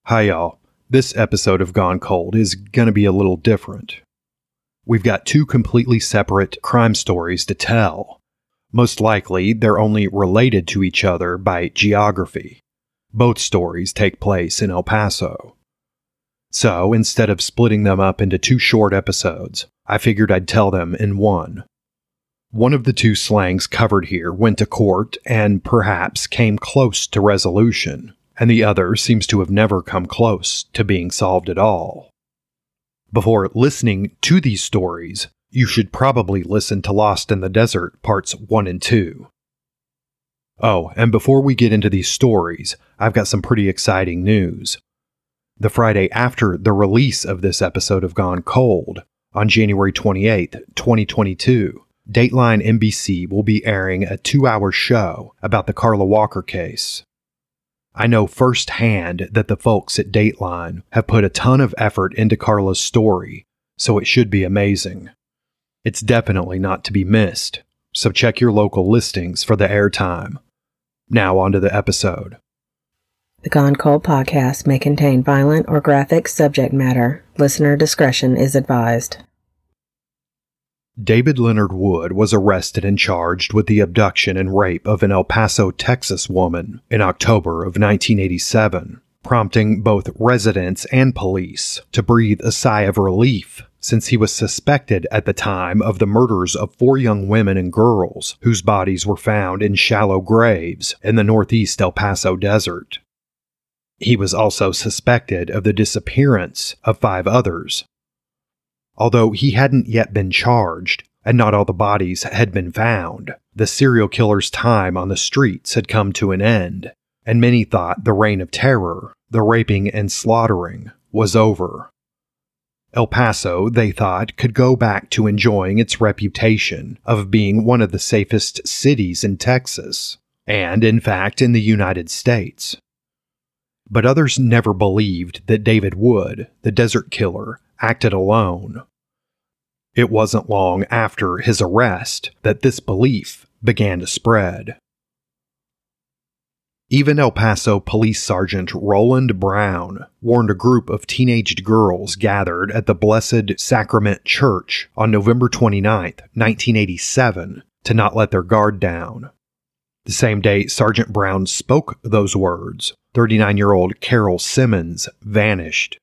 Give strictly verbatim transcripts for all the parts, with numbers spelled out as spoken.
Hi y'all. This episode of Gone Cold is going to be a little different. We've got two completely separate crime stories to tell. Most likely, they're only related to each other by geography. Both stories take place in El Paso. So, instead of splitting them up into two short episodes, I figured I'd tell them in one. One of the two slangs covered here went to court and perhaps came close to resolution, and the other seems to have never come close to being solved at all. Before listening to these stories, you should probably listen to Lost in the Desert Parts one and two. Oh, and before we get into these stories, I've got some pretty exciting news. The Friday after the release of this episode of Gone Cold, on January twenty-eighth, twenty twenty-two, Dateline N B C will be airing a two-hour show about the Carla Walker case. I know firsthand that the folks at Dateline have put a ton of effort into Carla's story, so it should be amazing. It's definitely not to be missed, so check your local listings for the airtime. Now on to the episode. The Gone Cold podcast may contain violent or graphic subject matter. Listener discretion is advised. David Leonard Wood was arrested and charged with the abduction and rape of an El Paso, Texas woman in October of nineteen eighty-seven, prompting both residents and police to breathe a sigh of relief since he was suspected at the time of the murders of four young women and girls whose bodies were found in shallow graves in the northeast El Paso desert. He was also suspected of the disappearance of five others. Although he hadn't yet been charged, and not all the bodies had been found, the serial killer's time on the streets had come to an end, and many thought the reign of terror, the raping and slaughtering, was over. El Paso, they thought, could go back to enjoying its reputation of being one of the safest cities in Texas, and in fact in the United States. But others never believed that David Wood, the desert killer, acted alone. It wasn't long after his arrest that this belief began to spread. Even El Paso Police Sergeant Roland Brown warned a group of teenaged girls gathered at the Blessed Sacrament Church on November twenty-ninth, nineteen eighty-seven, to not let their guard down. The same day Sergeant Brown spoke those words, thirty-nine-year-old Carol Simmons vanished.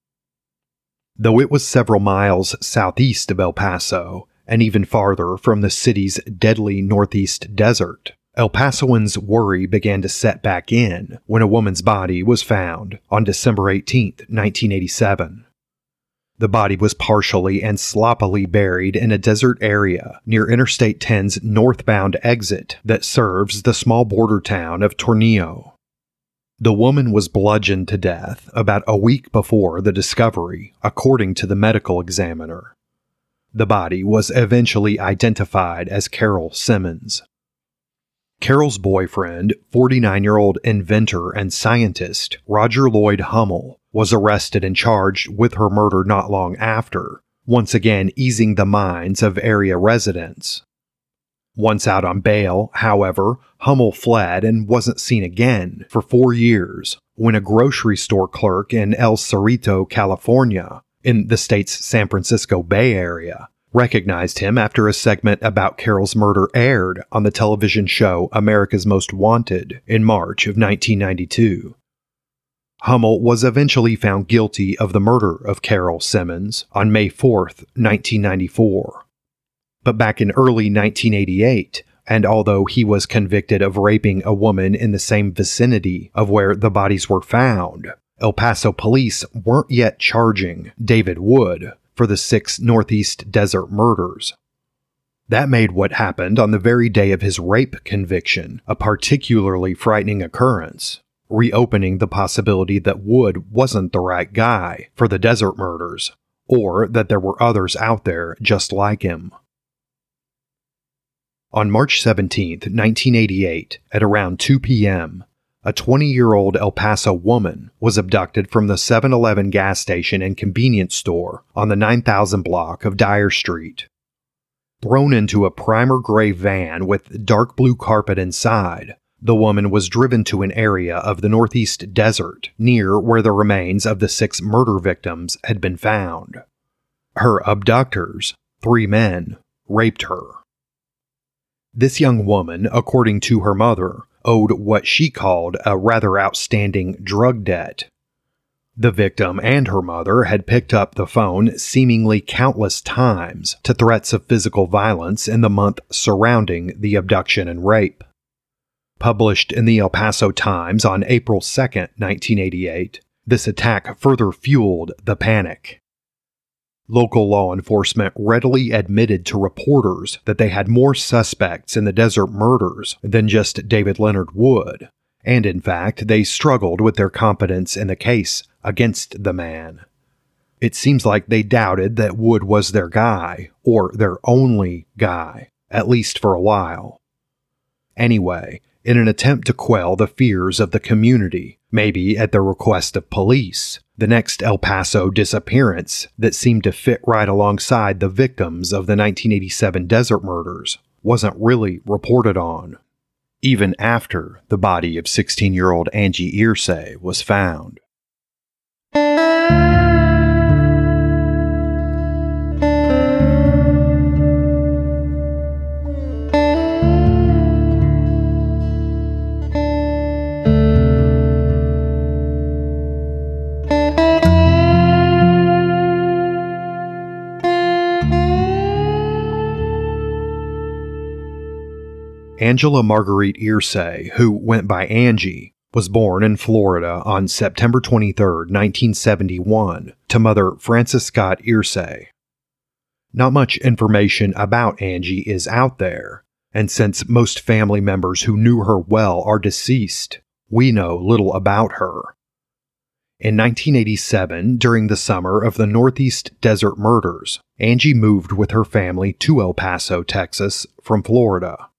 Though it was several miles southeast of El Paso, and even farther from the city's deadly northeast desert, El Pasoans' worry began to set back in when a woman's body was found on December eighteenth, nineteen eighty-seven. The body was partially and sloppily buried in a desert area near Interstate ten's northbound exit that serves the small border town of Tornillo. The woman was bludgeoned to death about a week before the discovery, according to the medical examiner. The body was eventually identified as Carol Simmons. Carol's boyfriend, forty-nine-year-old inventor and scientist Roger Lloyd Hummel, was arrested and charged with her murder not long after, once again easing the minds of area residents. Once out on bail, however, Hummel fled and wasn't seen again for four years when a grocery store clerk in El Cerrito, California, in the state's San Francisco Bay Area, recognized him after a segment about Carol's murder aired on the television show America's Most Wanted in March of nineteen ninety-two. Hummel was eventually found guilty of the murder of Carol Simmons on May fourth, nineteen ninety-four. But back in early nineteen eighty-eight, and although he was convicted of raping a woman in the same vicinity of where the bodies were found, El Paso police weren't yet charging David Wood for the six Northeast Desert murders. That made what happened on the very day of his rape conviction a particularly frightening occurrence, reopening the possibility that Wood wasn't the right guy for the desert murders, or that there were others out there just like him. On March seventeenth, nineteen eighty-eight, at around two p.m., a twenty-year-old El Paso woman was abducted from the seven eleven gas station and convenience store on the nine thousand block of Dyer Street. Thrown into a primer gray van with dark blue carpet inside, the woman was driven to an area of the Northeast Desert near where the remains of the six murder victims had been found. Her abductors, three men, raped her. This young woman, according to her mother, owed what she called a rather outstanding drug debt. The victim and her mother had picked up the phone seemingly countless times to threats of physical violence in the month surrounding the abduction and rape. Published in the El Paso Times on April second, nineteen eighty-eight, this attack further fueled the panic. Local law enforcement readily admitted to reporters that they had more suspects in the desert murders than just David Leonard Wood, and in fact, they struggled with their confidence in the case against the man. It seems like they doubted that Wood was their guy, or their only guy, at least for a while. Anyway, in an attempt to quell the fears of the community, maybe at the request of police, the next El Paso disappearance that seemed to fit right alongside the victims of the nineteen eighty-seven desert murders wasn't really reported on, even after the body of sixteen-year-old Angie Irsay was found. Angela Marguerite Irsay, who went by Angie, was born in Florida on September twenty-third, nineteen seventy-one, to mother Frances Scott Irsay. Not much information about Angie is out there, and since most family members who knew her well are deceased, we know little about her. In nineteen eighty-seven, during the summer of the Northeast Desert murders, Angie moved with her family to El Paso, Texas, from Florida.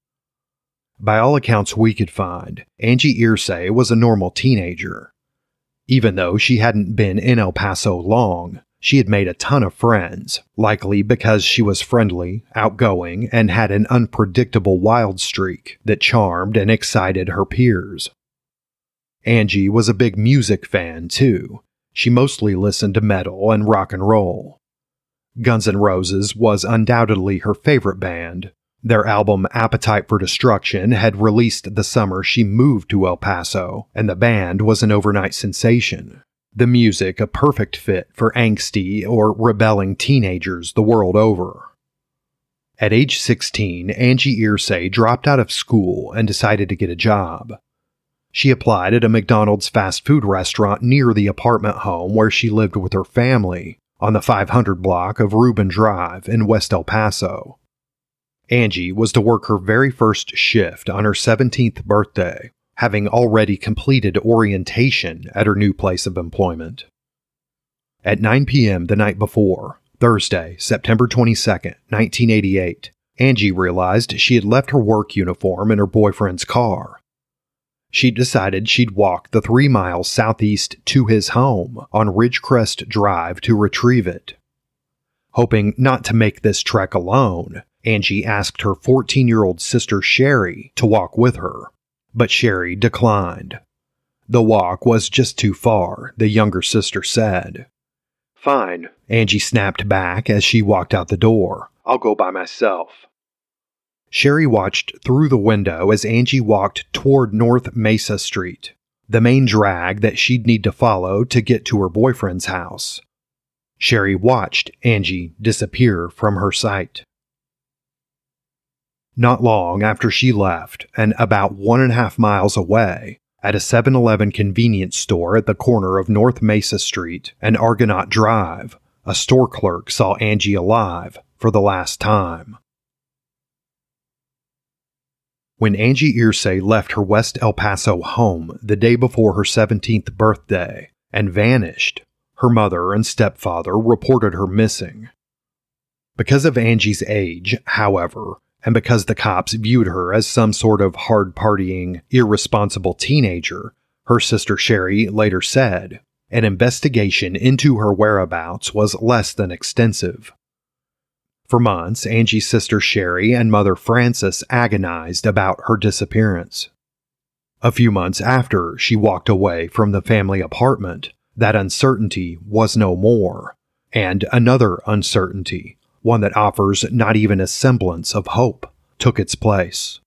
By all accounts we could find, Angie Irsay was a normal teenager. Even though she hadn't been in El Paso long, she had made a ton of friends, likely because she was friendly, outgoing, and had an unpredictable wild streak that charmed and excited her peers. Angie was a big music fan, too. She mostly listened to metal and rock and roll. Guns N' Roses was undoubtedly her favorite band. Their album Appetite for Destruction had released the summer she moved to El Paso, and the band was an overnight sensation. The music a perfect fit for angsty or rebelling teenagers the world over. At age sixteen, Angie Irsay dropped out of school and decided to get a job. She applied at a McDonald's fast food restaurant near the apartment home where she lived with her family, on the five hundred block of Rubin Drive in West El Paso. Angie was to work her very first shift on her seventeenth birthday, having already completed orientation at her new place of employment. At nine p.m. the night before, Thursday, September twenty-second, nineteen eighty-eight, Angie realized she had left her work uniform in her boyfriend's car. She decided she'd walk the three miles southeast to his home on Ridgecrest Drive to retrieve it. Hoping not to make this trek alone, Angie asked her fourteen-year-old sister Sherry to walk with her, but Sherry declined. The walk was just too far, the younger sister said. "Fine," Angie snapped back as she walked out the door. "I'll go by myself." Sherry watched through the window as Angie walked toward North Mesa Street, the main drag that she'd need to follow to get to her boyfriend's house. Sherry watched Angie disappear from her sight. Not long after she left, and about one and a half miles away, at a seven eleven convenience store at the corner of North Mesa Street and Argonaut Drive, a store clerk saw Angie alive for the last time. When Angie Irsay left her West El Paso home the day before her seventeenth birthday and vanished, her mother and stepfather reported her missing. Because of Angie's age, however, and because the cops viewed her as some sort of hard-partying, irresponsible teenager, her sister Sherry later said, an investigation into her whereabouts was less than extensive. For months, Angie's sister Sherry and mother Frances agonized about her disappearance. A few months after she walked away from the family apartment, that uncertainty was no more, and another uncertainty, one that offers not even a semblance of hope, took its place.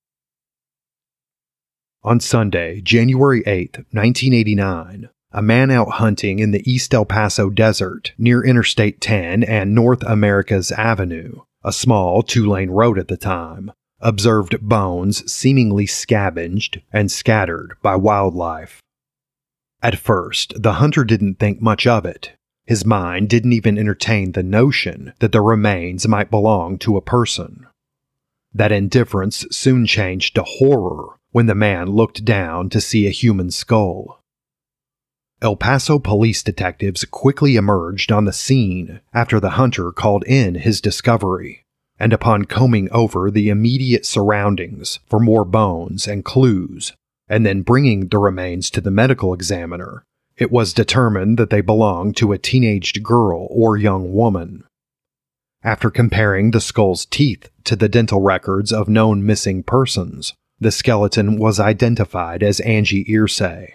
On Sunday, January eighth, nineteen eighty-nine, a man out hunting in the East El Paso desert near Interstate ten and North Americas Avenue, a small two-lane road at the time, observed bones seemingly scavenged and scattered by wildlife. At first, the hunter didn't think much of it. His mind didn't even entertain the notion that the remains might belong to a person. That indifference soon changed to horror when the man looked down to see a human skull. El Paso police detectives quickly emerged on the scene after the hunter called in his discovery, and upon combing over the immediate surroundings for more bones and clues, and then bringing the remains to the medical examiner, it was determined that they belonged to a teenaged girl or young woman. After comparing the skull's teeth to the dental records of known missing persons, the skeleton was identified as Angie Irsay.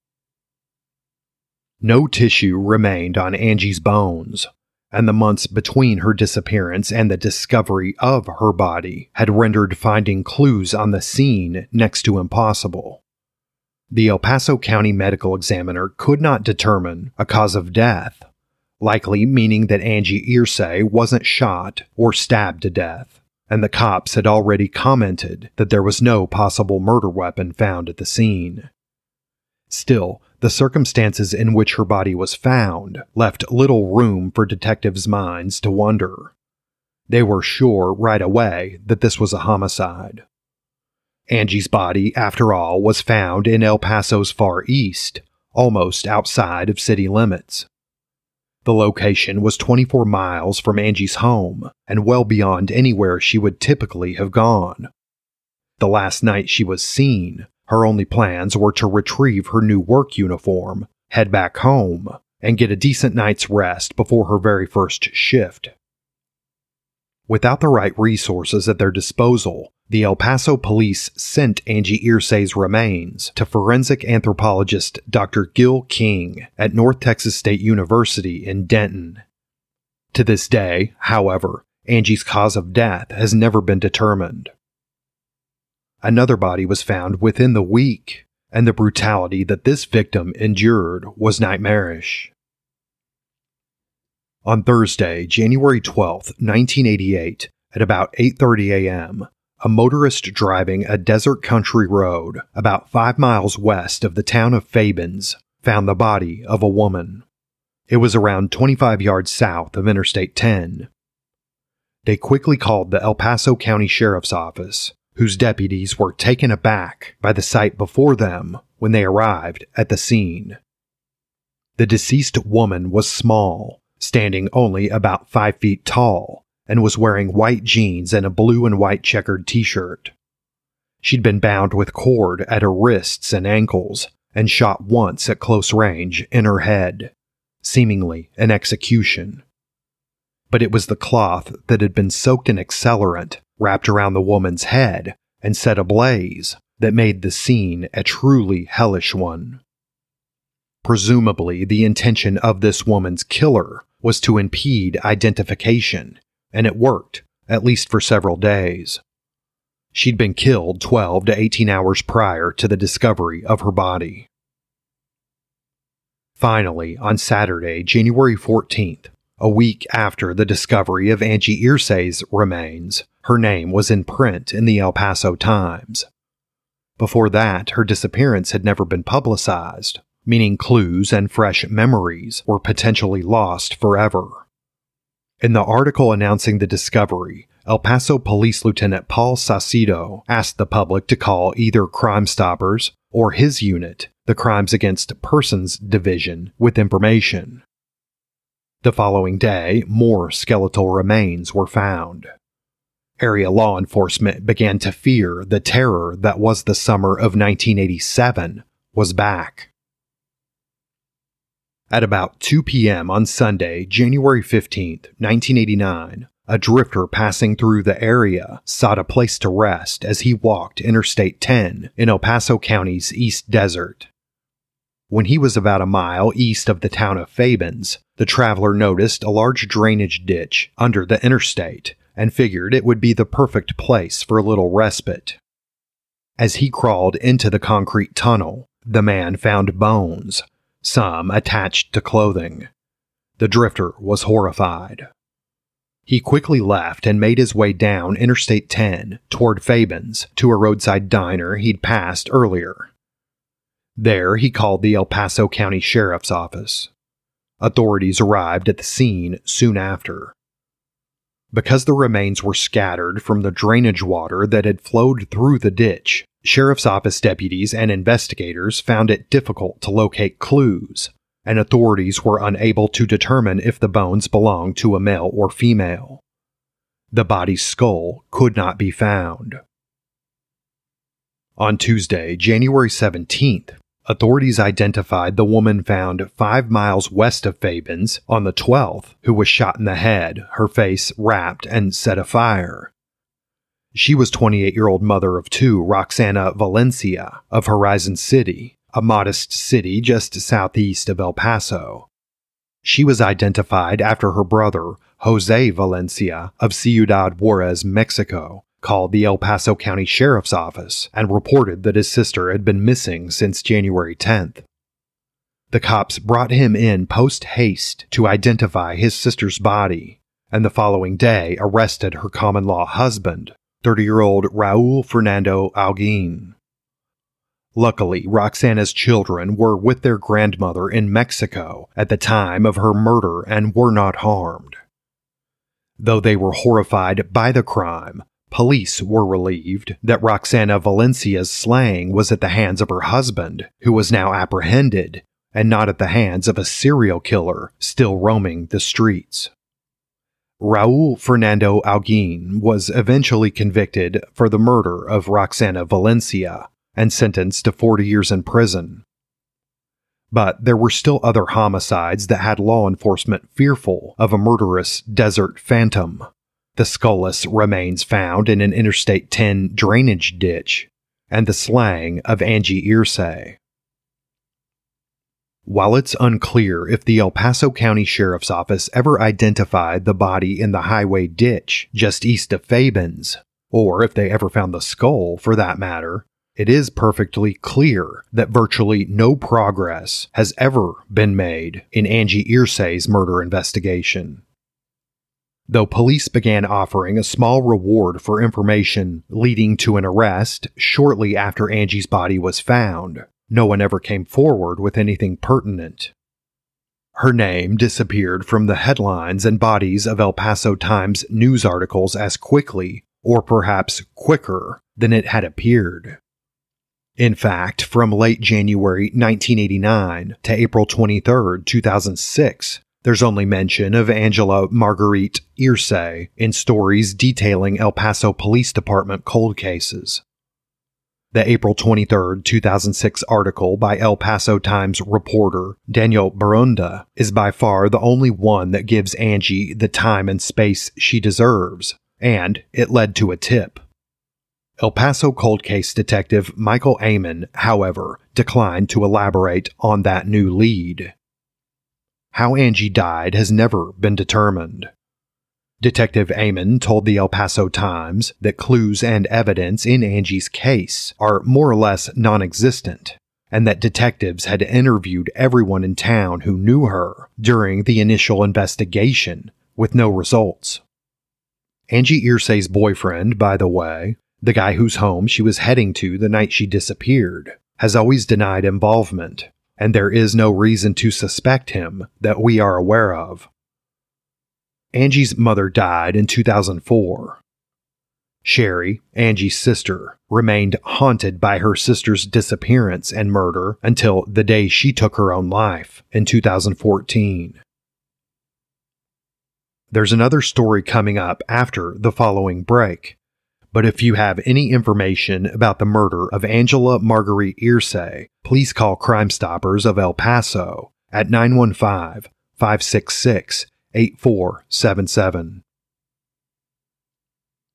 No tissue remained on Angie's bones, and the months between her disappearance and the discovery of her body had rendered finding clues on the scene next to impossible. The El Paso County medical examiner could not determine a cause of death, likely meaning that Angie Irsay wasn't shot or stabbed to death, and the cops had already commented that there was no possible murder weapon found at the scene. Still, the circumstances in which her body was found left little room for detectives' minds to wonder. They were sure right away that this was a homicide. Angie's body, after all, was found in El Paso's far east, almost outside of city limits. The location was twenty-four miles from Angie's home and well beyond anywhere she would typically have gone. The last night she was seen, her only plans were to retrieve her new work uniform, head back home, and get a decent night's rest before her very first shift. Without the right resources at their disposal, the El Paso police sent Angie Irsay's remains to forensic anthropologist Doctor Gil King at North Texas State University in Denton. To this day, however, Angie's cause of death has never been determined. Another body was found within the week, and the brutality that this victim endured was nightmarish. On Thursday, January twelfth, nineteen eighty-eight, at about eight thirty a.m., a motorist driving a desert country road about five miles west of the town of Fabens found the body of a woman. It was around twenty-five yards south of Interstate ten. They quickly called the El Paso County Sheriff's Office, whose deputies were taken aback by the sight before them when they arrived at the scene. The deceased woman was small, standing only about five feet tall, and was wearing white jeans and a blue and white checkered t-shirt. She'd been bound with cord at her wrists and ankles, and shot once at close range in her head, seemingly an execution. But it was the cloth that had been soaked in accelerant wrapped around the woman's head and set ablaze that made the scene a truly hellish one. Presumably, the intention of this woman's killer was to impede identification, and it worked, at least for several days. She'd been killed twelve to eighteen hours prior to the discovery of her body. Finally, on Saturday, January fourteenth, a week after the discovery of Angie Irsay's remains, her name was in print in the El Paso Times. Before that, her disappearance had never been publicized, meaning clues and fresh memories were potentially lost forever. In the article announcing the discovery, El Paso Police Lieutenant Paul Saucedo asked the public to call either Crime Stoppers or his unit, the Crimes Against Persons Division, with information. The following day, more skeletal remains were found. Area law enforcement began to fear the terror that was the summer of nineteen eighty-seven was back. At about two p.m. on Sunday, January fifteenth, nineteen eighty-nine, a drifter passing through the area sought a place to rest as he walked Interstate ten in El Paso County's East Desert. When he was about a mile east of the town of Fabens, the traveler noticed a large drainage ditch under the interstate and figured it would be the perfect place for a little respite. As he crawled into the concrete tunnel, the man found bones, some attached to clothing. The drifter was horrified. He quickly left and made his way down Interstate ten toward Fabens to a roadside diner he'd passed earlier. There, he called the El Paso County Sheriff's Office. Authorities arrived at the scene soon after. Because the remains were scattered from the drainage water that had flowed through the ditch, Sheriff's Office deputies and investigators found it difficult to locate clues, and authorities were unable to determine if the bones belonged to a male or female. The body's skull could not be found. On Tuesday, January seventeenth, authorities identified the woman found five miles west of Fabens on the twelfth who was shot in the head, her face wrapped and set afire. She was twenty-eight-year-old mother of two Roxana Valencia of Horizon City, a modest city just southeast of El Paso. She was identified after her brother, Jose Valencia of Ciudad Juarez, Mexico, called the El Paso County Sheriff's Office and reported that his sister had been missing since January tenth. The cops brought him in post-haste to identify his sister's body, and the following day arrested her common-law husband, thirty-year-old Raul Fernando Alguin. Luckily, Roxana's children were with their grandmother in Mexico at the time of her murder and were not harmed. Though they were horrified by the crime, police were relieved that Roxana Valencia's slaying was at the hands of her husband, who was now apprehended, and not at the hands of a serial killer still roaming the streets. Raul Fernando Alguin was eventually convicted for the murder of Roxana Valencia and sentenced to forty years in prison. But there were still other homicides that had law enforcement fearful of a murderous desert phantom. The skullless remains found in an Interstate ten drainage ditch, and the slaying of Angie Irsay. While it's unclear if the El Paso County Sheriff's Office ever identified the body in the highway ditch just east of Fabens, or if they ever found the skull for that matter, it is perfectly clear that virtually no progress has ever been made in Angie Irsay's murder investigation. Though police began offering a small reward for information leading to an arrest shortly after Angie's body was found, no one ever came forward with anything pertinent. Her name disappeared from the headlines and bodies of El Paso Times news articles as quickly, or perhaps quicker, than it had appeared. In fact, from late January nineteen eighty-nine to April twenty-third, two thousand six, there's only mention of Angela Marguerite Irsay in stories detailing El Paso Police Department cold cases. The April twenty-third, two thousand six article by El Paso Times reporter Daniel Barunda is by far the only one that gives Angie the time and space she deserves, and it led to a tip. El Paso cold case detective Michael Amon, however, declined to elaborate on that new lead. How Angie died has never been determined. Detective Amon told the El Paso Times that clues and evidence in Angie's case are more or less non-existent, and that detectives had interviewed everyone in town who knew her during the initial investigation, with no results. Angie Irsay's boyfriend, by the way, the guy whose home she was heading to the night she disappeared, has always denied involvement, and there is no reason to suspect him that we are aware of. Angie's mother died in two thousand four. Sherry, Angie's sister, remained haunted by her sister's disappearance and murder until the day she took her own life in two thousand fourteen. There's another story coming up after the following break, but if you have any information about the murder of Angela Marguerite Irsay, please call Crime Stoppers of El Paso at nine one five, five six six, eight four seven seven.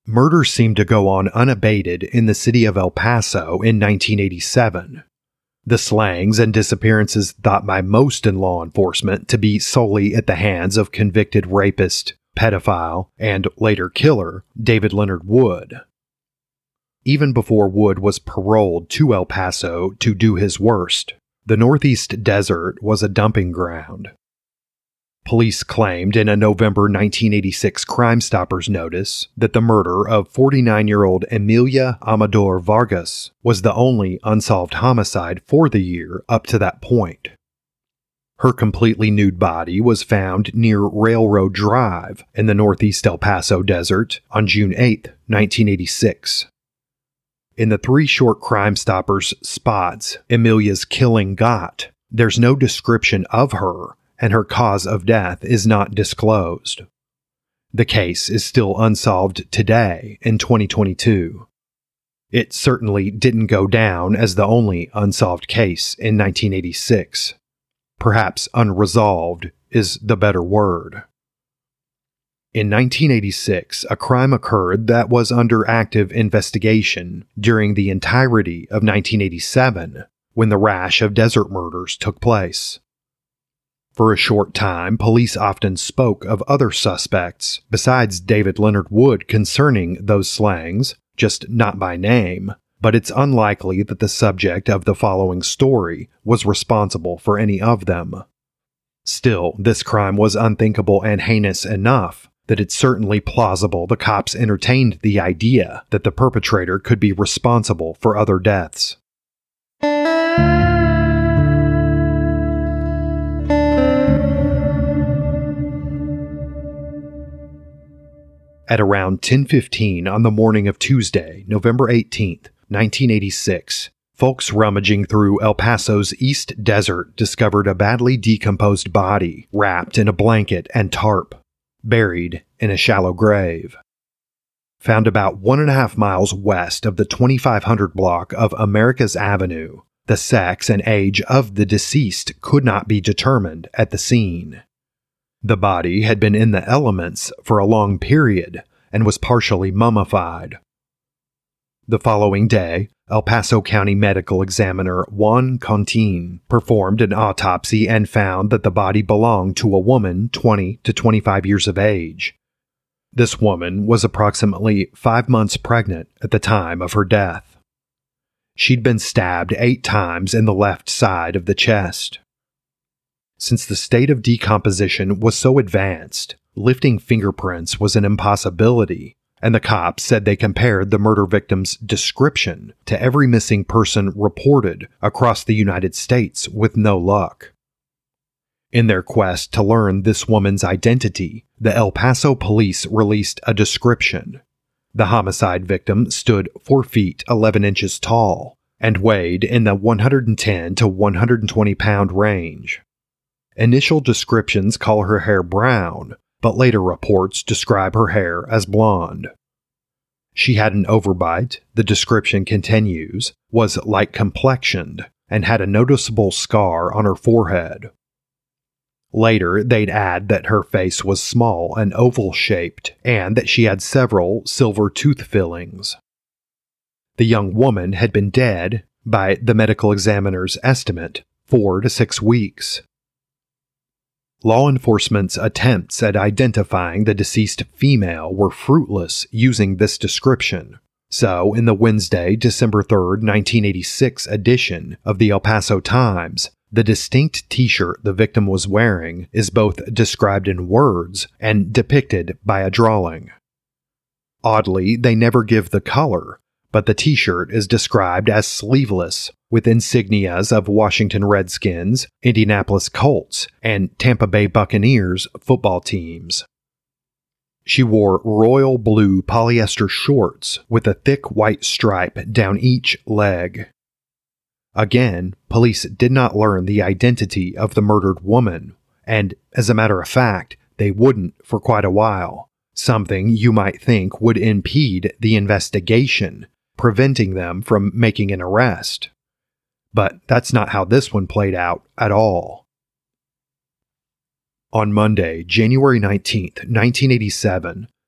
murders seemed to go on unabated in the city of El Paso in nineteen eighty-seven. The slangs and disappearances thought by most in law enforcement to be solely at the hands of convicted rapist, pedophile, and later killer David Leonard Wood. Even before Wood was paroled to El Paso to do his worst, the Northeast Desert was a dumping ground. Police claimed in a November nineteen eighty-six Crime Stoppers notice that the murder of forty-nine-year-old Emilia Amador Vargas was the only unsolved homicide for the year up to that point. Her completely nude body was found near Railroad Drive in the northeast El Paso desert on June eighth, nineteen eighty-six. In the three short Crime Stoppers spots Emilia's killing got, there's no description of her, and her cause of death is not disclosed. The case is still unsolved today in twenty twenty-two. It certainly didn't go down as the only unsolved case in nineteen eighty-six. Perhaps unresolved is the better word. In nineteen eighty-six, a crime occurred that was under active investigation during the entirety of nineteen eighty-seven, when the rash of desert murders took place. For a short time, police often spoke of other suspects besides David Leonard Wood concerning those slangs, just not by name, but it's unlikely that the subject of the following story was responsible for any of them. Still, this crime was unthinkable and heinous enough that it's certainly plausible the cops entertained the idea that the perpetrator could be responsible for other deaths. At around ten fifteen on the morning of Tuesday, November eighteenth, nineteen eighty-six, folks rummaging through El Paso's East Desert discovered a badly decomposed body wrapped in a blanket and tarp, buried in a shallow grave. Found about one and a half miles west of the twenty-five hundred block of Americas Avenue, the sex and age of the deceased could not be determined at the scene. The body had been in the elements for a long period and was partially mummified. The following day, El Paso County Medical Examiner Juan Contin performed an autopsy and found that the body belonged to a woman twenty to twenty-five years of age. This woman was approximately five months pregnant at the time of her death. She'd been stabbed eight times in the left side of the chest. Since the state of decomposition was so advanced, lifting fingerprints was an impossibility, and the cops said they compared the murder victim's description to every missing person reported across the United States with no luck. In their quest to learn this woman's identity, the El Paso police released a description. The homicide victim stood four feet eleven inches tall and weighed in the one hundred ten to one hundred twenty pound range. Initial descriptions call her hair brown, but later reports describe her hair as blonde. She had an overbite, the description continues, was light-complexioned, and had a noticeable scar on her forehead. Later, they'd add that her face was small and oval-shaped, and that she had several silver tooth fillings. The young woman had been dead, by the medical examiner's estimate, four to six weeks. Law enforcement's attempts at identifying the deceased female were fruitless using this description. So, in the Wednesday, December third, nineteen eighty-six edition of the El Paso Times, the distinct t-shirt the victim was wearing is both described in words and depicted by a drawing. Oddly, they never give the color, but the t-shirt is described as sleeveless, with insignias of Washington Redskins, Indianapolis Colts, and Tampa Bay Buccaneers football teams. She wore royal blue polyester shorts with a thick white stripe down each leg. Again, police did not learn the identity of the murdered woman, and, as a matter of fact, they wouldn't for quite a while, something you might think would impede the investigation, preventing them from making an arrest. But that's not how this one played out at all. On Monday, January nineteenth, nineteen eighty-seven,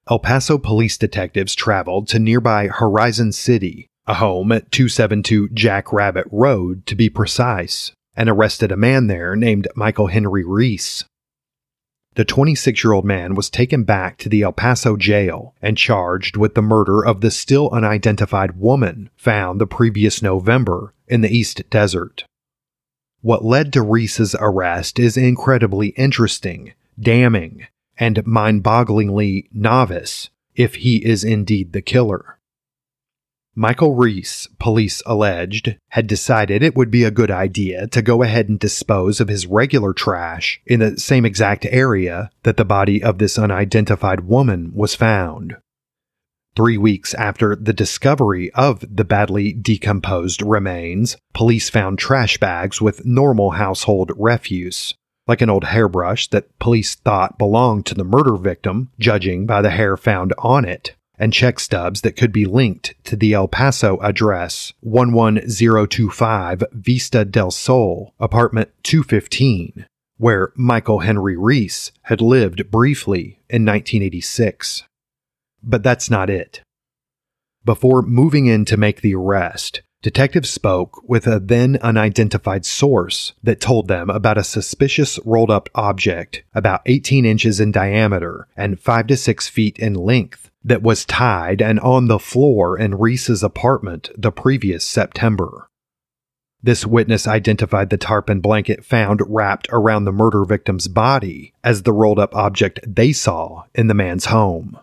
El Paso police detectives traveled to nearby Horizon City, a home at two seventy-two Jack Rabbit Road to be precise, and arrested a man there named Michael Henry Reese. The twenty-six-year-old man was taken back to the El Paso jail and charged with the murder of the still unidentified woman found the previous November in the East Desert. What led to Reese's arrest is incredibly interesting, damning, and mind-bogglingly novice, if he is indeed the killer. Michael Reese, police alleged, had decided it would be a good idea to go ahead and dispose of his regular trash in the same exact area that the body of this unidentified woman was found. Three weeks after the discovery of the badly decomposed remains, police found trash bags with normal household refuse, like an old hairbrush that police thought belonged to the murder victim, judging by the hair found on it, and check stubs that could be linked to the El Paso address one one zero two five Vista del Sol, apartment two fifteen, where Michael Henry Reese had lived briefly in nineteen eighty-six. But that's not it. Before moving in to make the arrest, detectives spoke with a then unidentified source that told them about a suspicious rolled-up object about eighteen inches in diameter and five to six feet in length that was tied and on the floor in Reese's apartment the previous September. This witness identified the tarpon blanket found wrapped around the murder victim's body as the rolled-up object they saw in the man's home.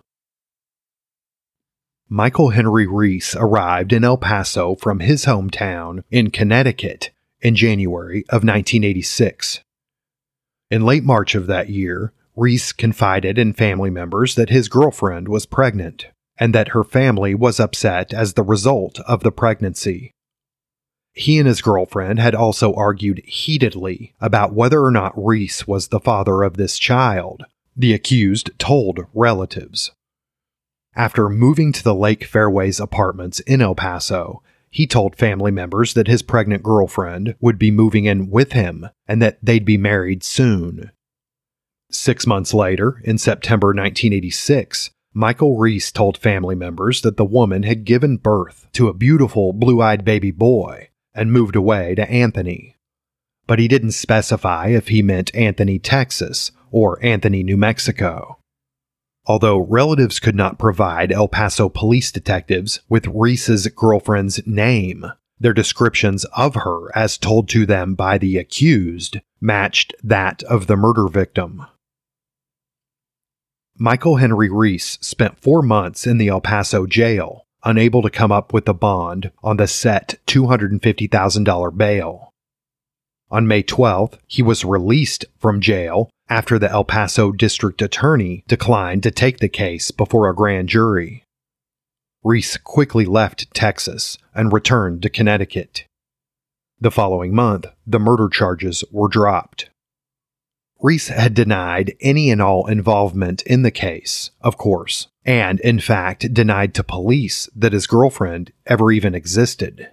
Michael Henry Reese arrived in El Paso from his hometown in Connecticut in January of nineteen eighty-six. In late March of that year, Reese confided in family members that his girlfriend was pregnant and that her family was upset as the result of the pregnancy. He and his girlfriend had also argued heatedly about whether or not Reese was the father of this child, the accused told relatives. After moving to the Lake Fairways apartments in El Paso, he told family members that his pregnant girlfriend would be moving in with him and that they'd be married soon. Six months later, in September nineteen eighty-six, Michael Reese told family members that the woman had given birth to a beautiful blue-eyed baby boy and moved away to Anthony. But he didn't specify if he meant Anthony, Texas, or Anthony, New Mexico. Although relatives could not provide El Paso police detectives with Reese's girlfriend's name, their descriptions of her as told to them by the accused matched that of the murder victim. Michael Henry Reese spent four months in the El Paso jail, unable to come up with a bond on the set two hundred fifty thousand dollars bail. On May twelfth, he was released from jail after the El Paso district attorney declined to take the case before a grand jury. Reese quickly left Texas and returned to Connecticut. The following month, the murder charges were dropped. Reese had denied any and all involvement in the case, of course, and in fact denied to police that his girlfriend ever even existed.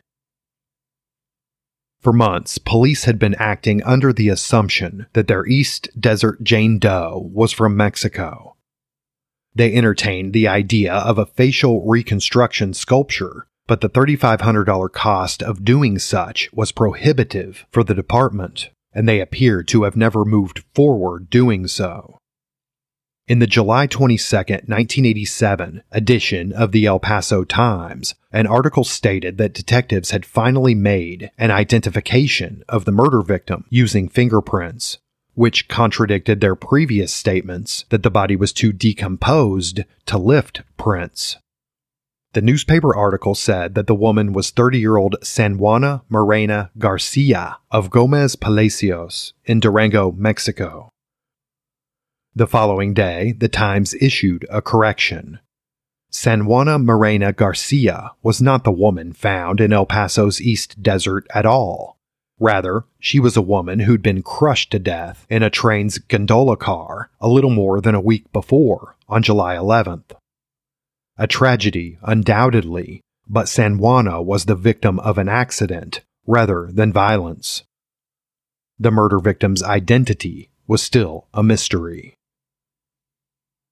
For months, police had been acting under the assumption that their East Desert Jane Doe was from Mexico. They entertained the idea of a facial reconstruction sculpture, but the three thousand five hundred dollars cost of doing such was prohibitive for the department, and they appeared to have never moved forward doing so. In the July twenty-second, nineteen eighty-seven edition of the El Paso Times, an article stated that detectives had finally made an identification of the murder victim using fingerprints, which contradicted their previous statements that the body was too decomposed to lift prints. The newspaper article said that the woman was thirty-year-old San Juana Morena Garcia of Gomez Palacios in Durango, Mexico. The following day, the Times issued a correction. San Juana Morena Garcia was not the woman found in El Paso's East Desert at all. Rather, she was a woman who'd been crushed to death in a train's gondola car a little more than a week before, on July eleventh. A tragedy, undoubtedly, but San Juana was the victim of an accident rather than violence. The murder victim's identity was still a mystery.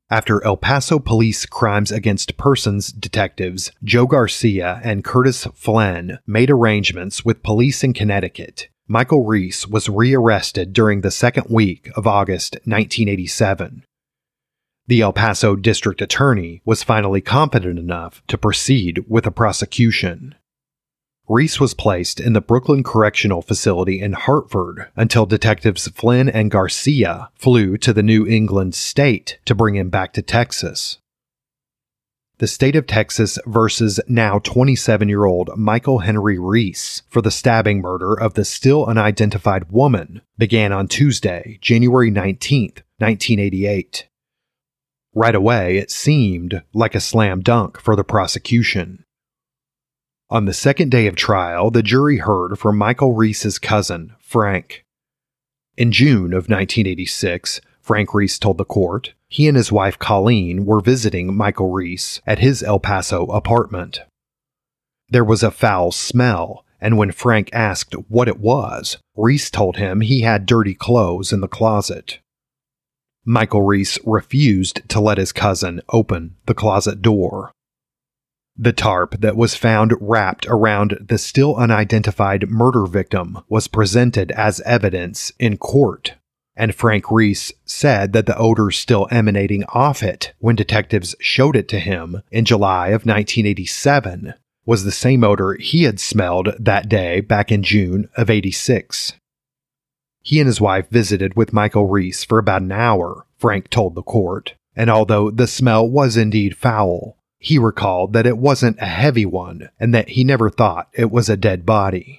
after El Paso Police Crimes Against Persons detectives Joe Garcia and Curtis Flynn made arrangements with police in Connecticut. Michael Reese was rearrested during the second week of August nineteen eighty-seven. The El Paso District Attorney was finally competent enough to proceed with a prosecution. Reese was placed in the Brooklyn Correctional Facility in Hartford until detectives Flynn and Garcia flew to the New England state to bring him back to Texas. The state of Texas versus now twenty-seven-year-old Michael Henry Reese for the stabbing murder of the still unidentified woman began on Tuesday, January nineteenth, nineteen eighty-eight. Right away, it seemed like a slam dunk for the prosecution. On the second day of trial, the jury heard from Michael Reese's cousin, Frank. In June of nineteen eighty-six, Frank Reese told the court he and his wife Colleen were visiting Michael Reese at his El Paso apartment. There was a foul smell, and when Frank asked what it was, Reese told him he had dirty clothes in the closet. Michael Reese refused to let his cousin open the closet door. The tarp that was found wrapped around the still unidentified murder victim was presented as evidence in court, and Frank Reese said that the odor still emanating off it when detectives showed it to him in July of nineteen eighty-seven was the same odor he had smelled that day back in June of eighty-six. He and his wife visited with Michael Reese for about an hour, Frank told the court, and although the smell was indeed foul, he recalled that it wasn't a heavy one and that he never thought it was a dead body.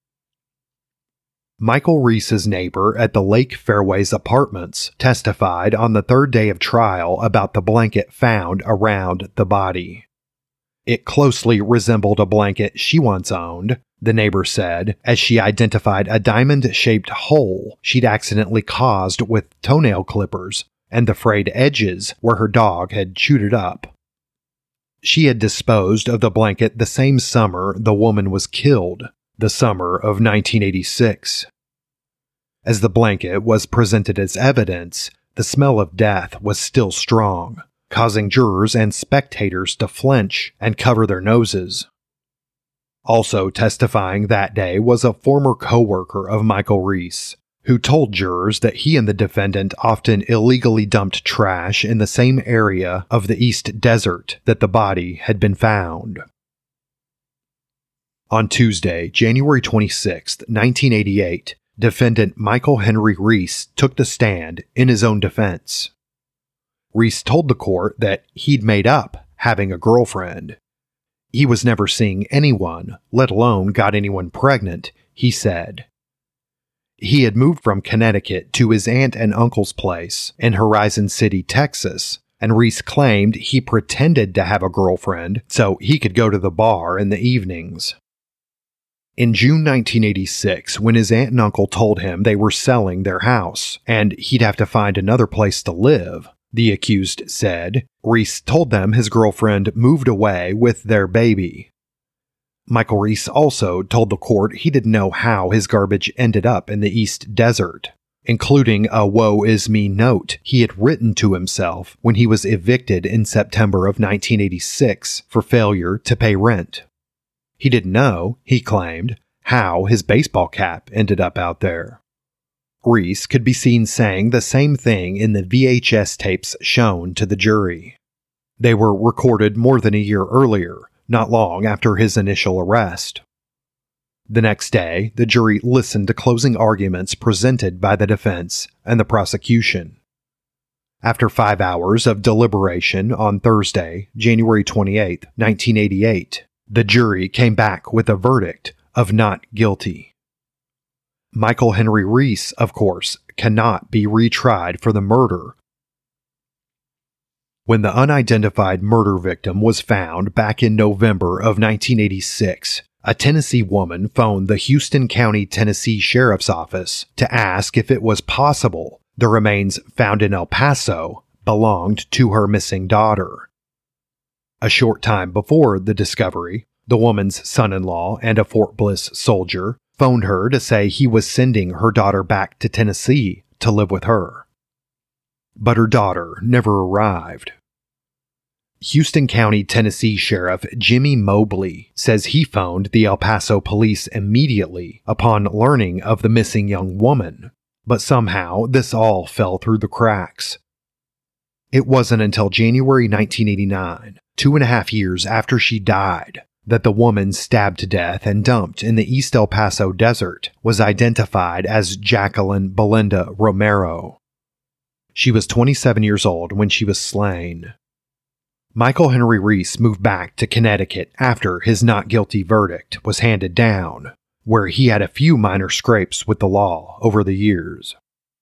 Michael Reese's neighbor at the Lake Fairways Apartments testified on the third day of trial about the blanket found around the body. It closely resembled a blanket she once owned, the neighbor said, as she identified a diamond-shaped hole she'd accidentally caused with toenail clippers and the frayed edges where her dog had chewed it up. She had disposed of the blanket the same summer the woman was killed, the summer of nineteen eighty-six. As the blanket was presented as evidence, the smell of death was still strong, causing jurors and spectators to flinch and cover their noses. Also testifying that day was a former co-worker of Michael Reese, who told jurors that he and the defendant often illegally dumped trash in the same area of the East Desert that the body had been found. On Tuesday, January twenty-sixth, nineteen eighty-eight, defendant Michael Henry Reese took the stand in his own defense. Reese told the court that he'd made up having a girlfriend. He was never seeing anyone, let alone got anyone pregnant, he said. He had moved from Connecticut to his aunt and uncle's place in Horizon City, Texas, and Reese claimed he pretended to have a girlfriend so he could go to the bar in the evenings. In June nineteen eighty-six, when his aunt and uncle told him they were selling their house and he'd have to find another place to live, the accused said, Reese told them his girlfriend moved away with their baby. Michael Reese also told the court he didn't know how his garbage ended up in the East Desert, including a woe is me note he had written to himself when he was evicted in September of nineteen eighty-six for failure to pay rent. He didn't know, he claimed, how his baseball cap ended up out there. Reese could be seen saying the same thing in the V H S tapes shown to the jury. They were recorded more than a year earlier, not long after his initial arrest. The next day, the jury listened to closing arguments presented by the defense and the prosecution. After five hours of deliberation on Thursday, January twenty-eighth, nineteen eighty-eight, the jury came back with a verdict of not guilty. Michael Henry Reese, of course, cannot be retried for the murder. When the unidentified murder victim was found back in November of nineteen eighty-six, a Tennessee woman phoned the Houston County, Tennessee Sheriff's Office to ask if it was possible the remains found in El Paso belonged to her missing daughter. A short time before the discovery, the woman's son-in-law and a Fort Bliss soldier phoned her to say he was sending her daughter back to Tennessee to live with her. but her daughter never arrived. Houston County, Tennessee Sheriff Jimmy Mobley says he phoned the El Paso police immediately upon learning of the missing young woman, but somehow this all fell through the cracks. It wasn't until January nineteen eighty-nine, two and a half years after she died, that the woman stabbed to death and dumped in the East El Paso desert was identified as Jacqueline Belinda Romero. She was twenty-seven years old when she was slain. Michael Henry Reese moved back to Connecticut after his not guilty verdict was handed down, where he had a few minor scrapes with the law over the years.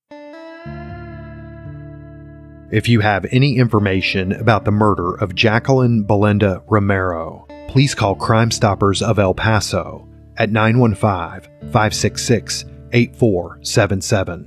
If you have any information about the murder of Jacqueline Belinda Romero, please call Crime Stoppers of El Paso at nine one five, five six six, eight four seven seven.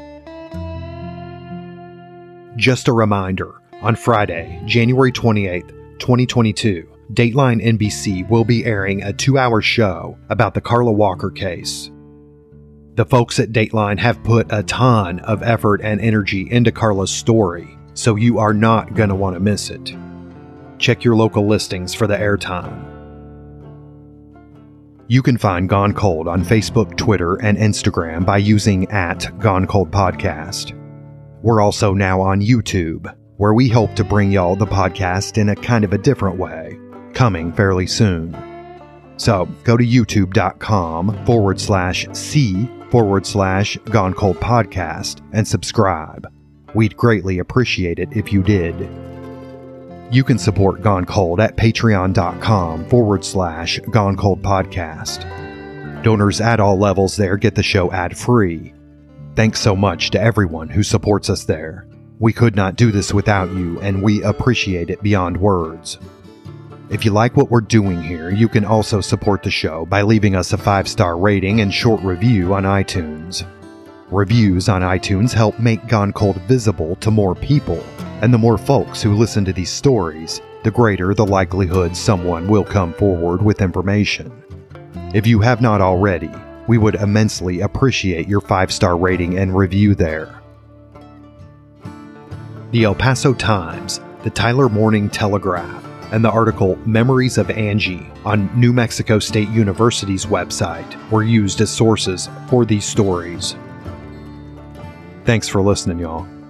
Just a reminder, on Friday, January twenty-eighth, twenty twenty-two, Dateline N B C will be airing a two-hour show about the Carla Walker case. The folks at Dateline have put a ton of effort and energy into Carla's story, so you are not going to want to miss it. Check your local listings for the airtime. You can find Gone Cold on Facebook, Twitter, and Instagram by using at Gone Cold Podcast. We're also now on YouTube, where we hope to bring y'all the podcast in a kind of a different way, coming fairly soon. So go to youtube.com forward slash C forward slash Gone Cold Podcast and subscribe. We'd greatly appreciate it if you did. You can support Gone Cold at patreon.com forward slash Gone Cold Podcast. Donors at all levels there get the show ad-free. Thanks so much to everyone who supports us there. We could not do this without you, and we appreciate it beyond words. If you like what we're doing here, you can also support the show by leaving us a five-star rating and short review on iTunes. Reviews on iTunes help make Gone Cold visible to more people, and the more folks who listen to these stories, the greater the likelihood someone will come forward with information. If you have not already, we would immensely appreciate your five-star rating and review there. The El Paso Times, the Tyler Morning Telegraph, and the article Memories of Angie on New Mexico State University's website were used as sources for these stories. Thanks for listening, y'all.